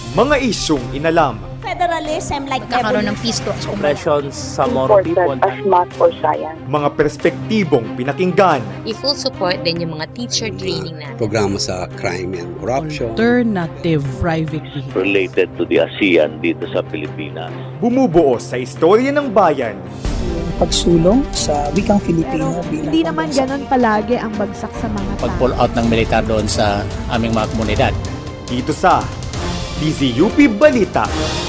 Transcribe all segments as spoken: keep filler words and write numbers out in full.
Mga isyung inalam. Federalism like Nagkakaroon ng peace talks. Oppressions sa Moro people. As math or science. Mga perspektibong pinakinggan. I-full support din yung mga teacher training natin. Programa sa crime and corruption. Alternative private vehicle. Related to the ASEAN dito sa Pilipinas. Bumubuo sa istorya ng bayan. Pagsulong sa wikang Filipino. Hindi naman ganon palagi ang bagsak sa mga tao. Pag-pull out ng militar doon sa aming mga komunidad. Dito sa D Z U P Balita.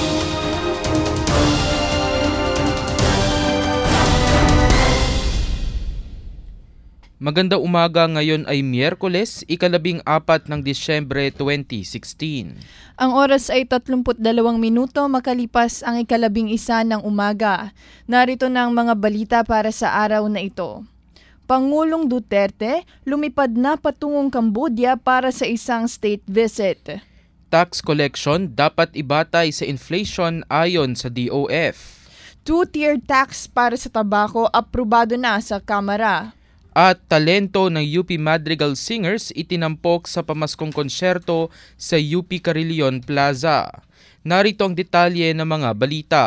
Magandang umaga, ngayon ay Miyerkules, ikalabing apat ng Disyembre twenty sixteen. Ang oras ay tatlumput dalawang minuto makalipas ang ikalabing isa ng umaga. Narito na ang mga balita para sa araw na ito. Pangulong Duterte lumipad na patungong Cambodia para sa isang state visit. Tax collection dapat ibatay sa inflation ayon sa D O F. Two-tier tax para sa tabako aprobado na sa Kamara. At talento ng U P Madrigal Singers itinampok sa pamaskong konsyerto sa U P Carilion Plaza. Narito ang detalye ng mga balita.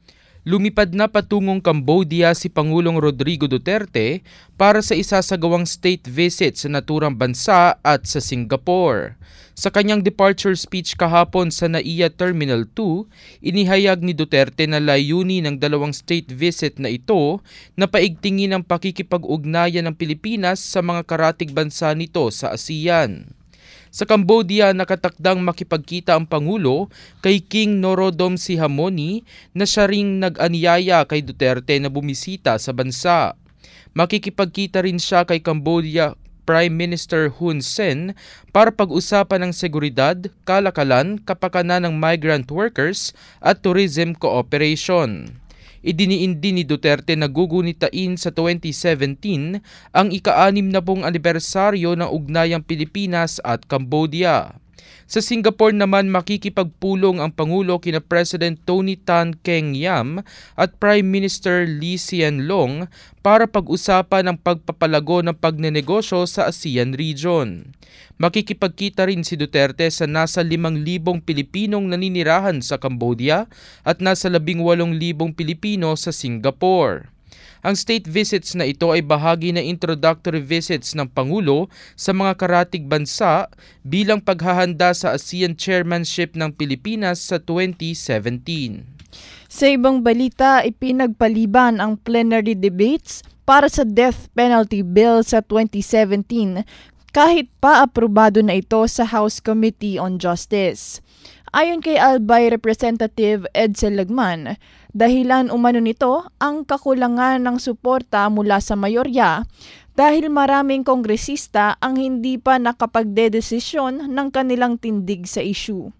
Lumipad na patungong Cambodia si Pangulong Rodrigo Duterte para sa isasagawang state visit sa naturang bansa at sa Singapore. Sa kanyang departure speech kahapon sa Naiya Terminal two, inihayag ni Duterte na layunin ng dalawang state visit na ito na paigtingin ang pakikipag-ugnayan ng Pilipinas sa mga karatig bansa nito sa ASEAN. Sa Cambodia, nakatakdang makipagkita ang Pangulo kay King Norodom Sihamoni na siya ring nag-anyaya kay Duterte na bumisita sa bansa. Makikipagkita rin siya kay Cambodia Prime Minister Hun Sen para pag-usapan ng seguridad, kalakalan, kapakanan ng migrant workers at tourism cooperation. Idiniin din ni Duterte na gugunitain sa twenty seventeen ang ika-anim na pong anibersaryo ng ugnayang Pilipinas at Cambodia. Sa Singapore naman makikipagpulong ang Pangulo kina President Tony Tan Keng Yam at Prime Minister Lee Hsien Loong para pag-usapan ang pagpapalago ng pagnenegosyo sa ASEAN region. Makikipagkita rin si Duterte sa nasa limang libong Pilipinong naninirahan sa Cambodia at nasa labing walong libong Pilipino sa Singapore. Ang state visits na ito ay bahagi na introductory visits ng Pangulo sa mga karatig bansa bilang paghahanda sa ASEAN chairmanship ng Pilipinas sa twenty seventeen. Sa ibang balita, ipinagpaliban ang plenary debates para sa death penalty bill sa twenty seventeen kahit pa aprobado na ito sa House Committee on Justice. Ayon kay Albay Representative Edsel Lagman, dahilan umano nito ang kakulangan ng suporta mula sa mayorya dahil maraming kongresista ang hindi pa nakapagdedesisyon ng kanilang tindig sa issue.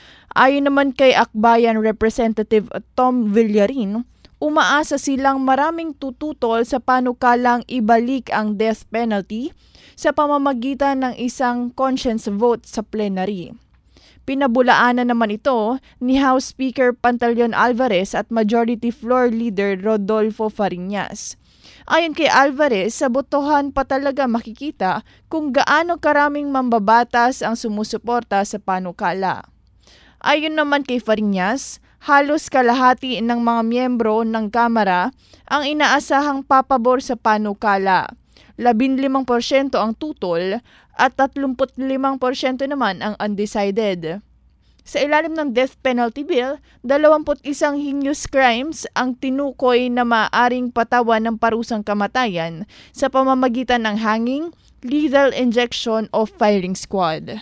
Ayon naman kay Akbayan Representative Tom Villarin, umaasa silang maraming tututol sa panukalang ibalik ang death penalty sa pamamagitan ng isang conscience vote sa plenary. Pinabulaanan naman ito ni House Speaker Pantaleon Alvarez at Majority Floor Leader Rodolfo Fariñas. Ayon kay Alvarez, sa botohan pa talaga makikita kung gaano karaming mambabatas ang sumusuporta sa panukala. Ayon naman kay Fariñas, halos kalahati ng mga miyembro ng Kamara ang inaasahang papabor sa panukala. labing limang porsyento ang tutol at tatlumput limang porsyento naman ang undecided. Sa ilalim ng death penalty bill, dalawamput isang heinous crimes ang tinukoy na maaaring patawan ng parusang kamatayan sa pamamagitan ng hanging, lethal injection o firing squad.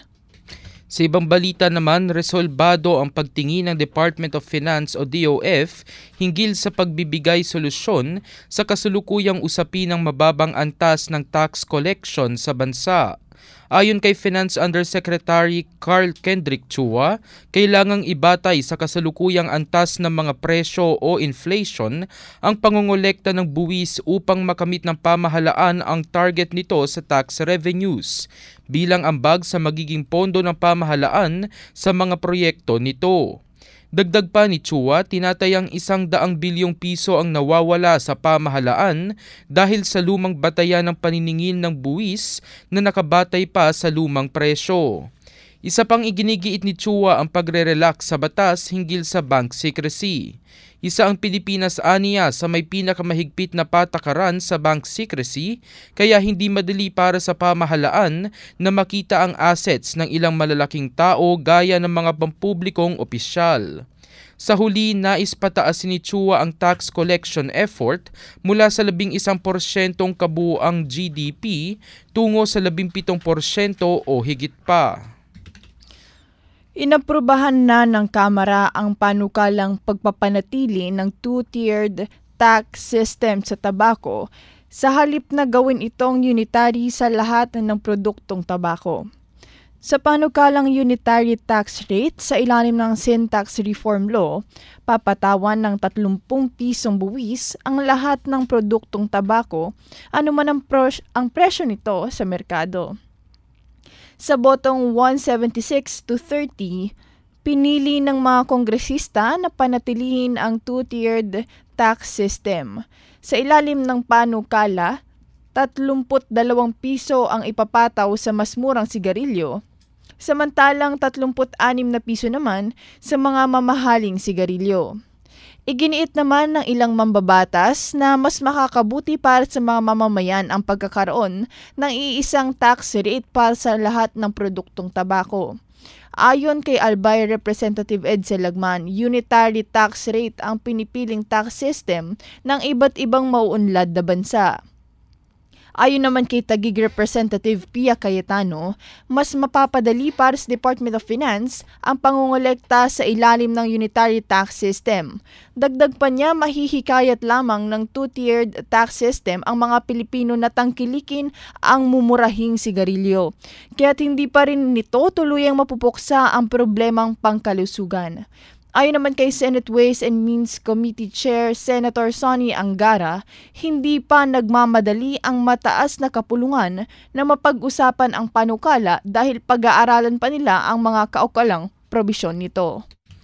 Sa ibang balita naman, resolbado ang pagtingin ng Department of Finance o D O F hinggil sa pagbibigay solusyon sa kasulukuyang usapin ng mababang antas ng tax collection sa bansa. Ayon kay Finance Undersecretary Carl Kendrick Chua, kailangang ibatay sa kasalukuyang antas ng mga presyo o inflation ang pangongolekta ng buwis upang makamit ng pamahalaan ang target nito sa tax revenues, bilang ambag sa magiging pondo ng pamahalaan sa mga proyekto nito. Dagdag pa ni Chua, tinatayang isang daang bilyong piso ang nawawala sa pamahalaan dahil sa lumang batayan ng paniningil ng buwis na nakabatay pa sa lumang presyo. Isa pang iginigiit ni Chua ang pagre-relax sa batas hinggil sa bank secrecy. Isa ang Pilipinas aniya sa may pinakamahigpit na patakaran sa bank secrecy, kaya hindi madali para sa pamahalaan na makita ang assets ng ilang malalaking tao gaya ng mga pampublikong opisyal. Sa huli, nais pataasin ni Chua ang tax collection effort mula sa labing isang porsyentong kabuuang G D P tungo sa labing pitong porsyento o higit pa. Inaprubahan na ng Kamara ang panukalang pagpapanatili ng two-tiered tax system sa tabako sa halip na gawin itong unitary sa lahat ng produktong tabako. Sa panukalang unitary tax rate sa ilalim ng Sin Tax Reform Law, papatawan ng tatlumpung pisong buwis ang lahat ng produktong tabako, anuman ang, pros- ang presyo nito sa merkado. Sa botong one seventy-six to thirty, pinili ng mga kongresista na panatilihin ang two-tiered tax system. Sa ilalim ng panukala, tatlumput dalawang piso ang ipapataw sa mas murang sigarilyo, samantalang tatlumput anim na piso naman sa mga mamahaling sigarilyo. Iginiit naman ng ilang mambabatas na mas makakabuti para sa mga mamamayan ang pagkakaroon ng iisang tax rate para sa lahat ng produktong tabako. Ayon kay Albay Representative Edsel Lagman, unitary tax rate ang pinipiling tax system ng iba't ibang mauunlad na bansa. Ayon naman kay Taguig Representative Pia Cayetano, mas mapapadali para sa Department of Finance ang pangungolekta sa ilalim ng unitary tax system. Dagdag pa niya, mahihikayat lamang ng two-tiered tax system ang mga Pilipino na tangkilikin ang mumurahing sigarilyo. Kaya't hindi pa rin nito tuluyang mapupuksa ang problemang pangkalusugan. Ayon naman kay Senate Ways and Means Committee Chair Senator Sonny Angara, hindi pa nagmamadali ang mataas na kapulungan na mapag-usapan ang panukala dahil pag-aaralan pa nila ang mga kaukalang probisyon nito.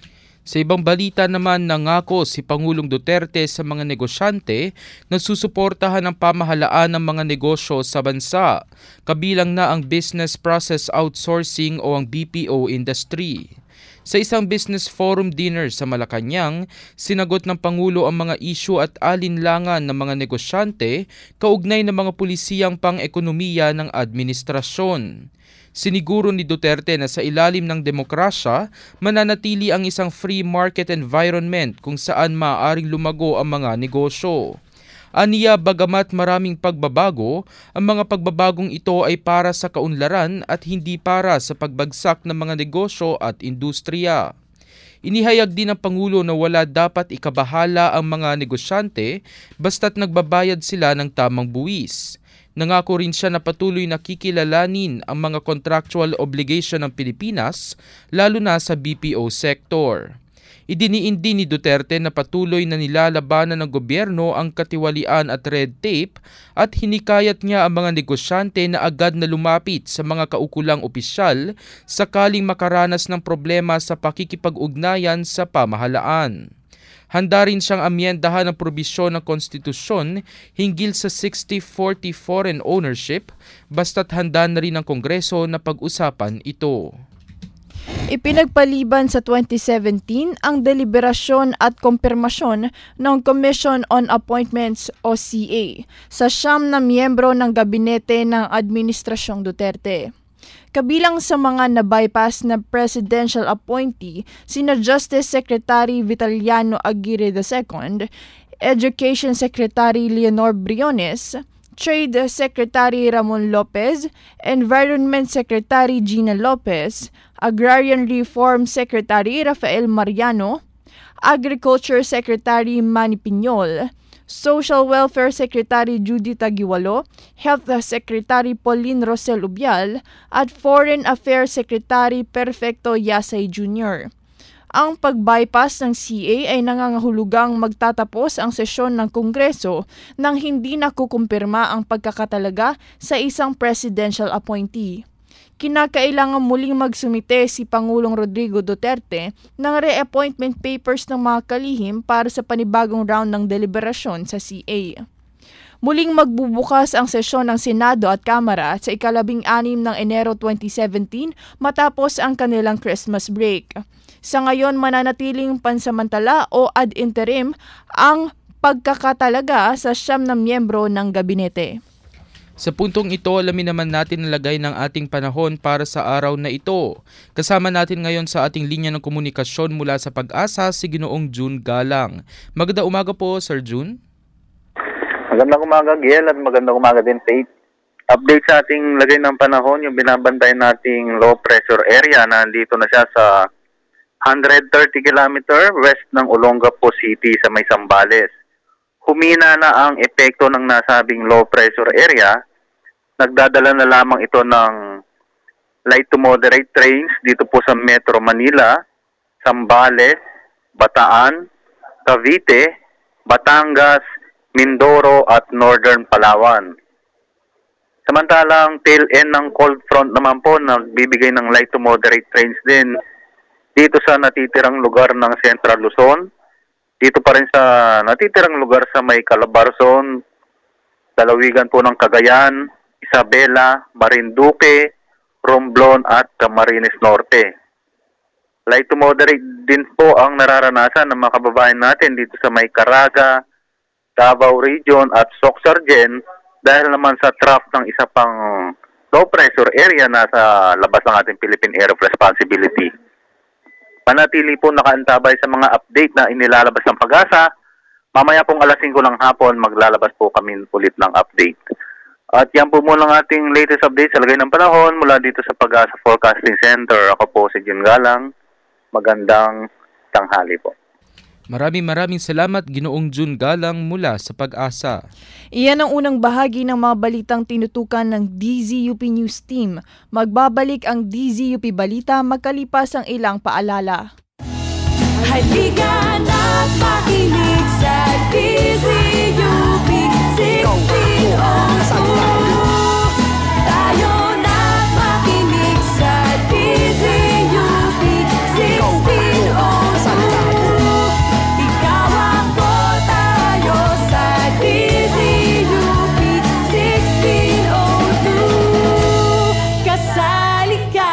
Sa ibang balita naman, nangako si Pangulong Duterte sa mga negosyante na susuportahan ang pamahalaan ng mga negosyo sa bansa, kabilang na ang business process outsourcing o ang B P O industry. Sa isang business forum dinner sa Malacanang, sinagot ng Pangulo ang mga isyu at alinlangan ng mga negosyante kaugnay ng mga pulisiyang pang-ekonomiya ng administrasyon. Siniguro ni Duterte na sa ilalim ng demokrasya, mananatili ang isang free market environment kung saan maaaring lumago ang mga negosyo. Aniya, bagamat maraming pagbabago, ang mga pagbabagong ito ay para sa kaunlaran at hindi para sa pagbagsak ng mga negosyo at industriya. Inihayag din ng Pangulo na wala dapat ikabahala ang mga negosyante basta't nagbabayad sila ng tamang buwis. Nangako rin siya na patuloy na kikilalanin ang mga contractual obligation ng Pilipinas, lalo na sa B P O sector. Idiniin din ni Duterte na patuloy na nilalabanan ng gobyerno ang katiwalian at red tape at hinikayat niya ang mga negosyante na agad na lumapit sa mga kaukulang opisyal sakaling makaranas ng problema sa pakikipag-ugnayan sa pamahalaan. Handa rin siyang amyendahan ang probisyon ng konstitusyon hinggil sa sixty forty foreign ownership basta't handa na rin ng Kongreso na pag-usapan ito. Ipinagpaliban sa twenty seventeen ang deliberasyon at kumpirmasyon ng Commission on Appointments o C A sa siyam na miyembro ng gabinete ng Administrasyong Duterte. Kabilang sa mga na-bypass na presidential appointee sina Justice Secretary Vitaliano Aguirre the Second, Education Secretary Leonor Briones, Trade Secretary Ramon Lopez, Environment Secretary Gina Lopez, Agrarian Reform Secretary Rafael Mariano, Agriculture Secretary Manny Piñol, Social Welfare Secretary Judy Taguiwalo, Health Secretary Pauline Rosel Ubial, at Foreign Affairs Secretary Perfecto Yasay Junior Ang pag-bypass ng C A ay nangangahulugang magtatapos ang sesyon ng Kongreso nang hindi nakukumpirma ang pagkakatalaga sa isang presidential appointee. Kinakailangan muling magsumite si Pangulong Rodrigo Duterte ng re-appointment papers ng mga kalihim para sa panibagong round ng deliberasyon sa C A. Muling magbubukas ang sesyon ng Senado at Kamara sa ikalabing anim ng Enero twenty seventeen matapos ang kanilang Christmas break. Sa ngayon, mananatiling pansamantala o ad interim ang pagkakatalaga sa siyam na miyembro ng gabinete. Sa puntong ito, alamin naman natin ang lagay ng ating panahon para sa araw na ito. Kasama natin ngayon sa ating linya ng komunikasyon mula sa Pag-asa si Ginoong June Galang. Magandang umaga po, Sir June. Magandang umaga, Giel, at magandang umaga din, Faith. Update sa ating lagay ng panahon, yung binabantay nating low pressure area na nandito na siya sa one hundred thirty kilometer west ng Olongapo City sa may Zambales. Humina na ang epekto ng nasabing low pressure area. Nagdadala na lamang ito ng light to moderate rains dito po sa Metro Manila, Zambales, Bataan, Cavite, Batangas, Mindoro at Northern Palawan. Samantalang tail end ng cold front naman po nagbibigay ng light to moderate rains din dito sa natitirang lugar ng Central Luzon. Dito pa rin sa natitirang lugar sa may Calabarzon, dalawigan po ng Cagayan, Isabela, Marinduque, Romblon at Camarines Norte. Light to moderate din po ang nararanasan ng mga kababayan natin dito sa may Caraga, Davao Region at Soxargen dahil naman sa trough ng isa pang low pressure area na sa labas ng ating Philippine Area of Responsibility. Manatili po nakaantabay sa mga update na inilalabas ng Pag-asa. Mamaya pong alas singko ng hapon, maglalabas po kami ulit ng update. At yan po muna ang ating latest update sa lagay ng panahon mula dito sa Pag-asa Forecasting Center. Ako po si June Galang. Magandang tanghali po. Maraming maraming salamat, Ginoong June Galang mula sa Pag-asa. Iyan ang unang bahagi ng mga balitang tinutukan ng D Z U P News Team. Magbabalik ang D Z U P Balita magkalipas ang ilang paalala. Halika na't makinig sa D Z U P sixteen oh two. Tayo na't makinig sa D Z U P sixteen oh two. Ikaw ang tayo sa D Z U P sixteen oh two. Kasali ka.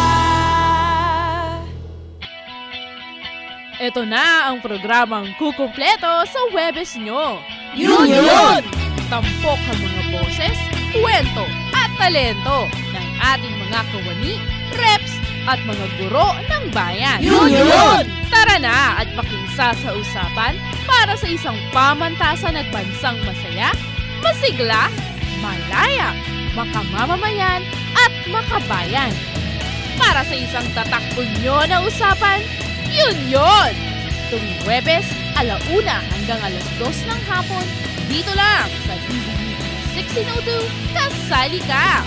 Ito na ang programang kukumpleto sa Webes nyo. Yun yun! Tampok ang mga boses, kwento at talento ng ating mga kawani, reps at mga guro ng bayan. Yun yun! Tara na at pakingsa sa usapan para sa isang pamantasan at bansang masaya, masigla, malaya, makamamamayan at makabayan. Para sa isang tatak-unyo na usapan, yun yun! Tuwing Huwebes, alauna hanggang alas dos ng hapon, dito lang sa D Z U P sixteen oh two, kasali ka!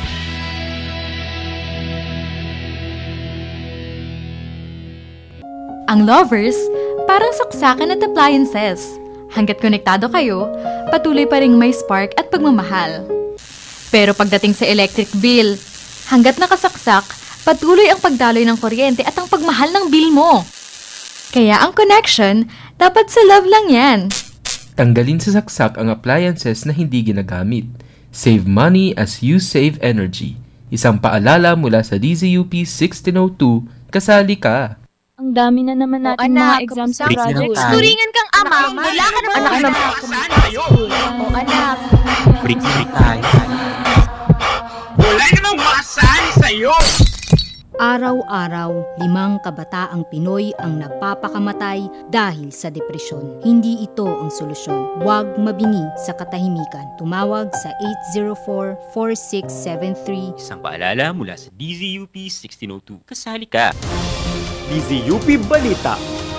Ang lovers, parang saksakan at appliances. Hanggat konektado kayo, patuloy pa ring may spark at pagmamahal. Pero pagdating sa electric bill, hanggat nakasaksak, patuloy ang pagdaloy ng kuryente at ang pagmahal ng bill mo. Kaya ang connection, dapat sa love lang yan. Tanggalin sa saksak ang appliances na hindi ginagamit. Save money as you save energy. Isang paalala mula sa D Z U P sixteen oh two, kasali ka. Ang dami na naman natin mga exams sa projects. Turingan kang ama, wala ka naman Anak na O anak. Freak-freak tayo. Wala namang makasali sa'yo! Araw-araw, limang kabataang Pinoy ang nagpapakamatay dahil sa depresyon. Hindi ito ang solusyon. Huwag mabingi sa katahimikan. Tumawag sa eight zero four, four six seven three. Isang paalala mula sa D Z U P sixteen oh two. Kasali ka! D Z U P Balita.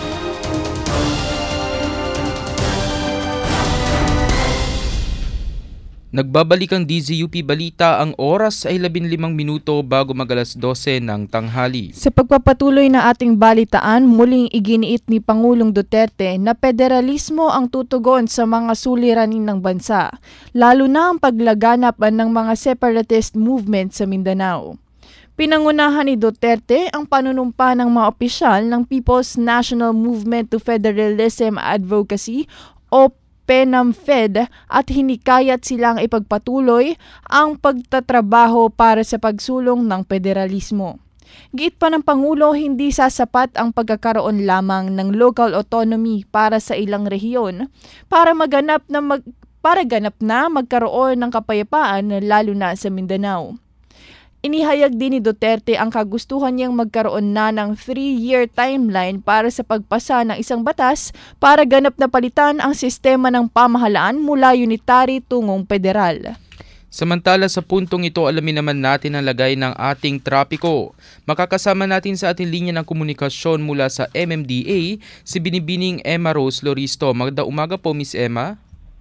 Nagbabalik ang D Z U P Balita, ang oras ay labinlimang minuto bago mag-alas dose ng tanghali. Sa pagpapatuloy na ating balitaan, muling iginiit ni Pangulong Duterte na federalismo ang tutugon sa mga suliranin ng bansa, lalo na ang paglaganap ng mga separatist movement sa Mindanao. Pinangunahan ni Duterte ang panunumpa ng mga opisyal ng People's National Movement to Federalism Advocacy o PENAMFED at hinikayat silang ipagpatuloy ang pagtatrabaho para sa pagsulong ng federalismo. Giit pa ng Pangulo, hindi sasapat ang pagkakaroon lamang ng local autonomy para sa ilang rehiyon para maganap na mag, para ganap na magkaroon ng kapayapaan lalo na sa Mindanao. Inihayag din ni Duterte ang kagustuhan niyang magkaroon na ng three-year timeline para sa pagpasa ng isang batas para ganap na palitan ang sistema ng pamahalaan mula unitary tungong federal. Samantala sa puntong ito, alamin naman natin ang lagay ng ating trapiko. Makakasama natin sa ating linya ng komunikasyon mula sa M M D A si Binibining Emma Rose Loristo. Magandang umaga po, Miss Emma.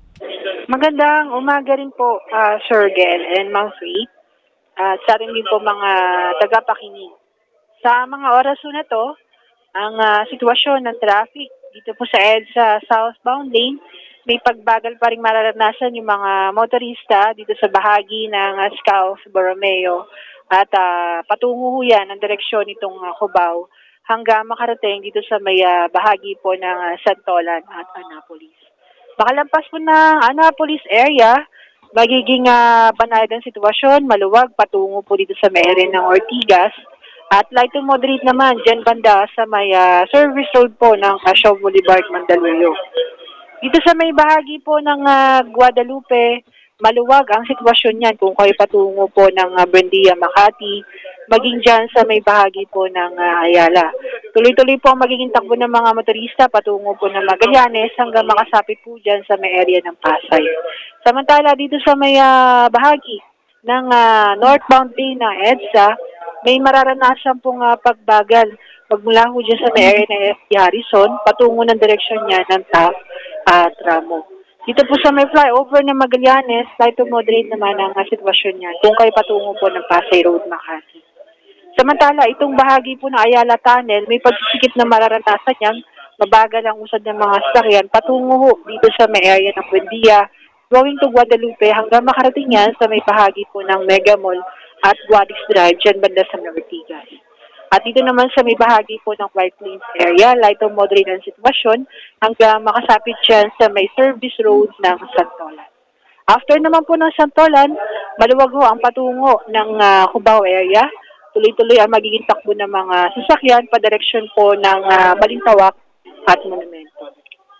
Magandang umaga rin po, uh, Sir Gel and Ma'am Free. At uh, sa atin din po mga tagapakinig. Sa mga oras na to, ang uh, sitwasyon ng traffic dito po sa EDSA southbound lane, may pagbagal pa rin mararanasan yung mga motorista dito sa bahagi ng uh, Scauf, Borromeo at uh, patungo ho yan ang direksyon nitong uh, Cubao hanggang makarating dito sa may uh, bahagi po ng uh, Santolan at Annapolis. Makalampas po ng Annapolis area, magiging uh, banayad ang sitwasyon, maluwag patungo po dito sa may area ng Ortigas at light to moderate naman dyan banda sa may uh, service road po ng Shaw Boulevard, Mandaluyong. Dito sa may bahagi po ng uh, Guadalupe, maluwag ang sitwasyon niyan kung kayo patungo po ng uh, Buendia, Makati, maging dyan sa may bahagi po ng uh, Ayala. Tuloy-tuloy po ang magiging takbo ng mga motorista patungo po ng Magallanes hanggang makasapit po dyan sa may area ng Pasay. Samantala dito sa may uh, bahagi ng uh, northbound lane ng EDSA, may mararanasan pong uh, pagbagal magmula po dyan sa may area ng F D Harrison patungo ng direksyon niya ng Taft at Ramo. Dito po sa may flyover ng Magallanes, light to moderate naman ang uh, sitwasyon niya kung kayo patungo po ng Pasay Road, Makati. Samantala, itong bahagi po ng Ayala Tunnel, may pagsisikip na mararanasan niyang mabagal ang usad ng mga sasakyan patungo ho dito sa may area ng Buendia, going to Guadalupe hanggang makarating yan sa may bahagi po ng Mega Mall at Guadix Drive, dyan banda sa Ortigas. At dito naman sa may bahagi po ng White Plains area, light to moderate ang sitwasyon hanggang makasapit dyan sa may service road ng Santolan. After naman po ng Santolan, maluwag ho ang patungo ng uh, Cubao area. Tuloy-tuloy ang magiging takbo ng mga sasakyan pa direksyon po ng uh, Balintawak at Monumento.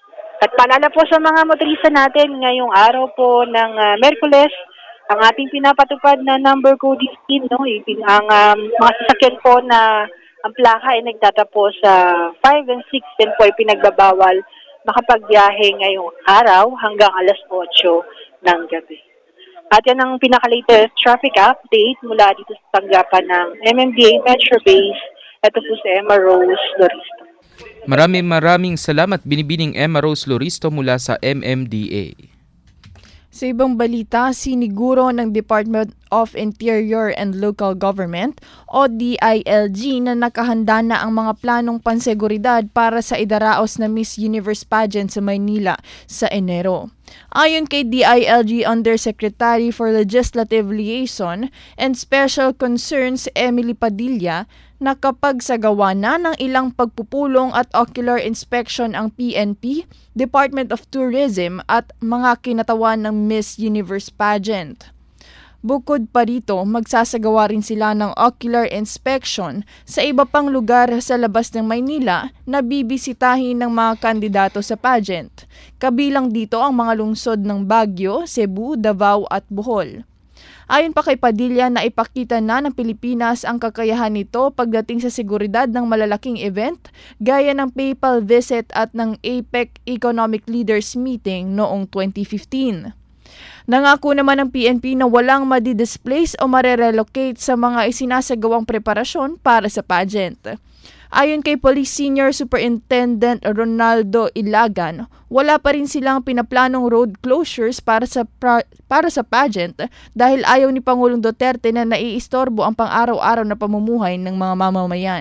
At paalala po sa mga motorista natin ngayong araw po ng uh, Merkules, ang ating pinapatupad na number code scheme, no? Ang um, mga sasakyan po na ang plaka ay nagtatapos sa five and six, din po ay pinagbabawal makapagbiyahe ngayong araw hanggang alas otso ng gabi. At yan ang pinaka-latest traffic update mula dito sa tanggapan ng M M D A Metro Base. Ito po si Emma Rose Loristo. Maraming maraming salamat, Binibining Emma Rose Loristo mula sa M M D A. Sa ibang balita, siniguro ng Department of Interior and Local Government o D I L G na nakahanda na ang mga planong panseguridad para sa idaraos na Miss Universe pageant sa Maynila sa Enero. Ayon kay D I L G Undersecretary for Legislative Liaison and Special Concerns Emily Padilla, nakapagsagawa na ng ilang pagpupulong at ocular inspection ang P N P, Department of Tourism at mga kinatawan ng Miss Universe pageant. Bukod pa rito, magsasagawa rin sila ng ocular inspection sa iba pang lugar sa labas ng Maynila na bibisitahin ng mga kandidato sa pageant. Kabilang dito ang mga lungsod ng Baguio, Cebu, Davao at Bohol. Ayon pa kay Padilla na ipakita na ng Pilipinas ang kakayahan nito pagdating sa seguridad ng malalaking event gaya ng PayPal visit at ng APEC Economic Leaders Meeting noong twenty fifteen. Nangako naman ng P N P na walang madi-displace o marerelocate sa mga isinasagawang preparasyon para sa pageant. Ayon kay Police Senior Superintendent Ronaldo Ilagan, wala pa rin silang pinaplanong road closures para sa pra- para sa pageant dahil ayaw ni Pangulong Duterte na naiistorbo ang pang-araw-araw na pamumuhay ng mga mamamayan.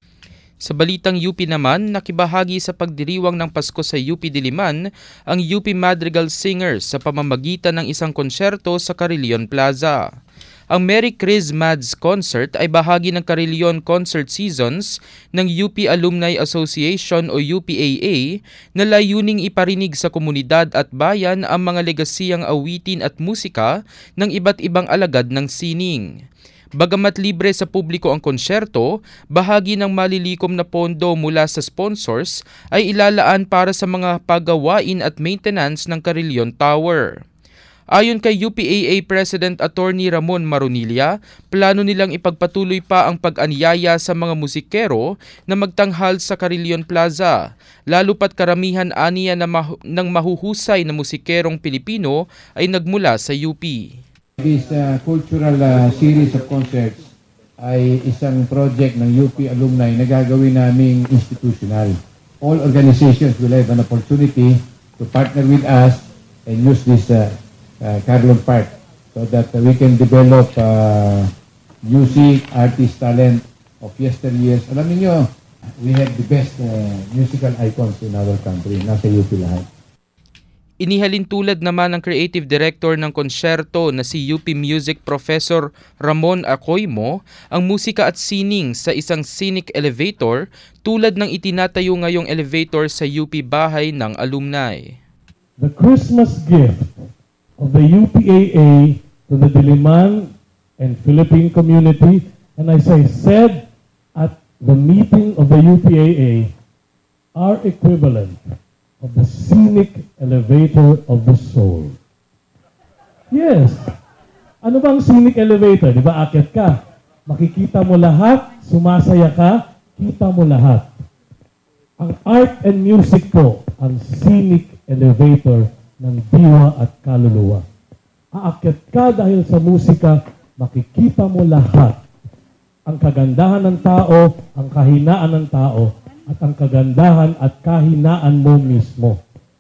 Sa balitang U P naman, nakibahagi sa pagdiriwang ng Pasko sa U P Diliman ang U P Madrigal Singers sa pamamagitan ng isang konsyerto sa Carillon Plaza. Ang Merry Christmas Concert ay bahagi ng Carillon Concert Seasons ng U P Alumni Association o U P A A na layuning iparinig sa komunidad at bayan ang mga legasiyang awitin at musika ng iba't ibang alagad ng sining. Bagamat libre sa publiko ang konsyerto, bahagi ng malilikom na pondo mula sa sponsors ay ilalaan para sa mga paggawain at maintenance ng Carillon Tower. Ayon kay U P A A President Attorney Ramon Marunilla, plano nilang ipagpatuloy pa ang pag-anyaya sa mga musikero na magtanghal sa Carillon Plaza, lalo pat karamihan aniya na mahu- ng mahuhusay na musikerong Pilipino ay nagmula sa U P. This uh, cultural uh, series of concerts ay isang project ng U P alumni na gagawin naming institutional. All organizations will have an opportunity to partner with us and use this uh, uh, Carillon Park so that uh, we can develop uh, music, artist talent of yesteryears. Alam niyo, we have the best uh, musical icons in our country. Nasa U P lahat. Inihalin tulad naman ng Creative Director ng konsyerto na si U P Music Professor Ramon Acoimo ang musika at sining sa isang scenic elevator tulad ng itinatayo ngayong elevator sa U P Bahay ng Alumni. The Christmas gift of the U P A A to the Diliman and Philippine community, and as I said at the meeting of the U P A A, are equivalent of the scenic elevator of the soul. Yes. Ano bang scenic elevator? Di ba, akyat ka, makikita mo lahat, sumasaya ka, kita mo lahat. Ang art and music po, ang scenic elevator ng diwa at kaluluwa. Aakyat ka dahil sa musika, makikita mo lahat. Ang kagandahan ng tao, ang kahinaan ng tao, at ang kagandahan at kahinaan mo mismo.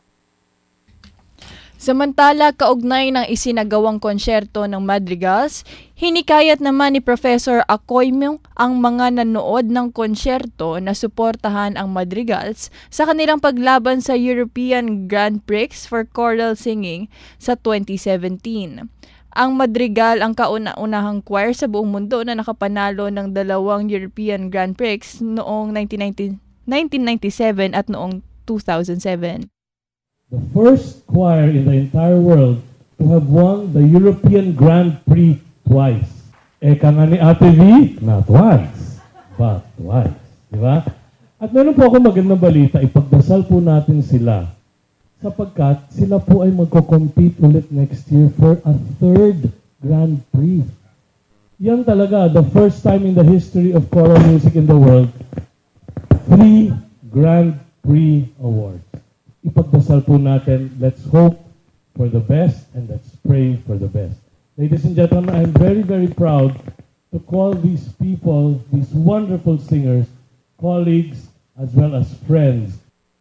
Samantala, kaugnay ng isinagawang konsyerto ng madrigals, hinikayat naman ni Professor Acoimo ang mga nanood ng konsyerto na suportahan ang madrigals sa kanilang paglaban sa European Grand Prix for Choral Singing sa twenty seventeen. Ang madrigal ang kauna-unahang choir sa buong mundo na nakapanalo ng dalawang European Grand Prix noong nineteen ninety-seven at noong two thousand seven. The first choir in the entire world to have won the European Grand Prix twice. Eka nga ni Ate V, not once, but twice. Diba? At meron po ako magandang balita, ipagdasal po natin sila sapagkat sila po ay magko-compete ulit next year for a third Grand Prix. Yan talaga, the first time in the history of choral music in the world, three Grand Prix awards. Ipagdasal po natin, let's hope for the best and let's pray for the best. Ladies and gentlemen, I'm very, very proud to call these people, these wonderful singers, colleagues as well as friends.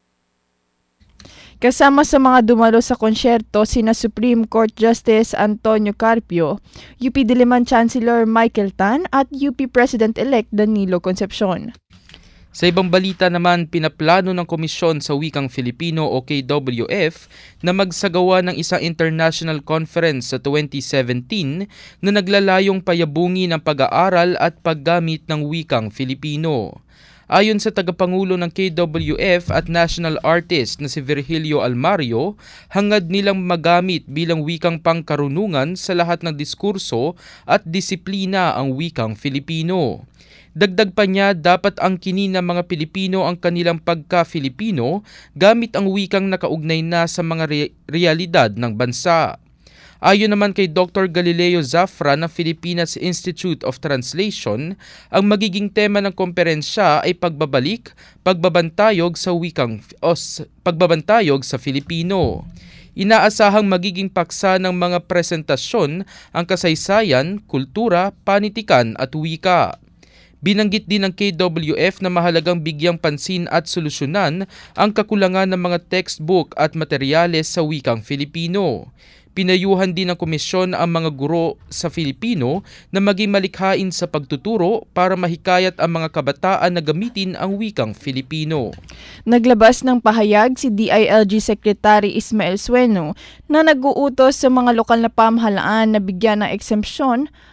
Kasama sa mga dumalo sa konsyerto sina Supreme Court Justice Antonio Carpio, U P Diliman Chancellor Michael Tan at U P President-elect Danilo Concepcion. Sa ibang balita naman, pinaplano ng Komisyon sa Wikang Filipino o K W F na magsagawa ng isang international conference sa twenty seventeen na naglalayong payabungin ang pag-aaral at paggamit ng wikang Filipino. Ayon sa tagapangulo ng K W F at national artist na si Virgilio Almario, hangad nilang magamit bilang wikang pangkarunungan sa lahat ng diskurso at disiplina ang wikang Filipino. Dagdag pa niya, dapat angkinin ng mga Pilipino ang kanilang pagka-Filipino gamit ang wikang nakaugnay na sa mga re- realidad ng bansa. Ayon naman kay Doctor Galileo Zafra ng Philippines Institute of Translation, ang magiging tema ng komperensya ay pagbabalik, pagbabantayog sa wikang o pagbabantayog sa Filipino. Inaasahang magiging paksa ng mga presentasyon ang kasaysayan, kultura, panitikan at wika. Binanggit din ng K W F na mahalagang bigyang pansin at solusyonan ang kakulangan ng mga textbook at materyales sa wikang Filipino. Pinayuhan din ng komisyon ang mga guro sa Filipino na maging malikhain sa pagtuturo para mahikayat ang mga kabataan na gamitin ang wikang Filipino. Naglabas ng pahayag si D I L G Secretary Ismael Sueno na nag-uutos sa mga lokal na pamahalaan na bigyan ng exempsyon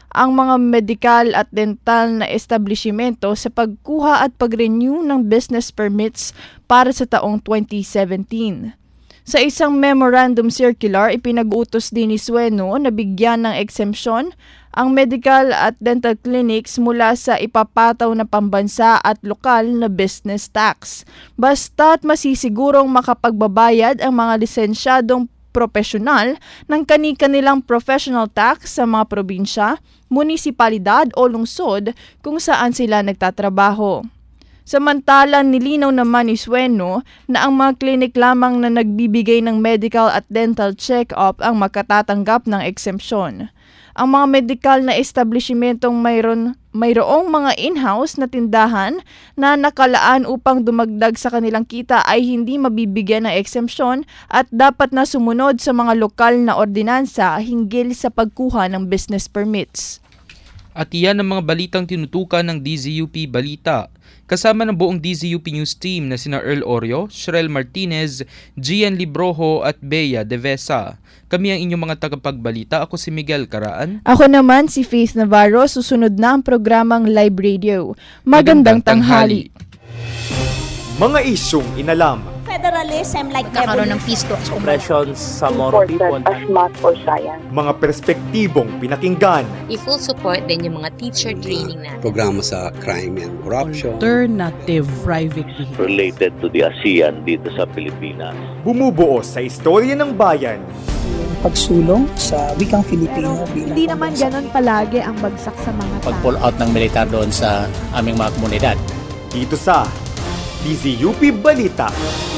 ang mga medical at dental na establishmento sa pagkuha at pag-renew ng business permits para sa taong twenty seventeen. Sa isang memorandum circular, ipinag-utos din ni Sueno na bigyan ng exemption ang medical at dental clinics mula sa ipapataw na pambansa at lokal na business tax. Basta't masisigurong makapagbabayad ang mga lisensyadong profesional ng kani-kanilang professional tax sa mga probinsya, munisipalidad o lungsod kung saan sila nagtatrabaho. Samantala, nilinaw naman ni Sueno na ang mga klinik lamang na nagbibigay ng medical at dental check-up ang makatatanggap ng exemption. Ang mga medical na establishmentong mayroon, mayroong mga in-house na tindahan na nakalaan upang dumagdag sa kanilang kita ay hindi mabibigyan ng exemption at dapat na sumunod sa mga lokal na ordinansa hinggil sa pagkuha ng business permits. At iyan ang mga balitang tinutukan ng D Z U P Balita. Kasama ng buong D Z U P News team na sina Earl Orio, Shrel Martinez, Gian Librojo at Bea Devesa. Kami ang inyong mga tagapagbalita. Ako si Miguel Caraan. Ako naman si Faith Navarro. Susunod na ang programang Live Radio. Magandang, Magandang tanghali. Mga isyong inalam. Federalism like Magkakaroon ng peace talks. Oppressions sa more people. As math or science. Mga perspektibong pinakinggan. I-full support din yung mga teacher training natin. Programa sa crime and corruption. Alternative private vehicle. Related to the ASEAN dito sa Pilipinas. Bumubuo sa istorya ng bayan. Pagsulong sa wikang Filipino bilang Hindi naman ganon palagi ang bagsak sa mga tao. Pag-pull out ng militar doon sa aming mga komunidad. Dito sa D Z U P Balita.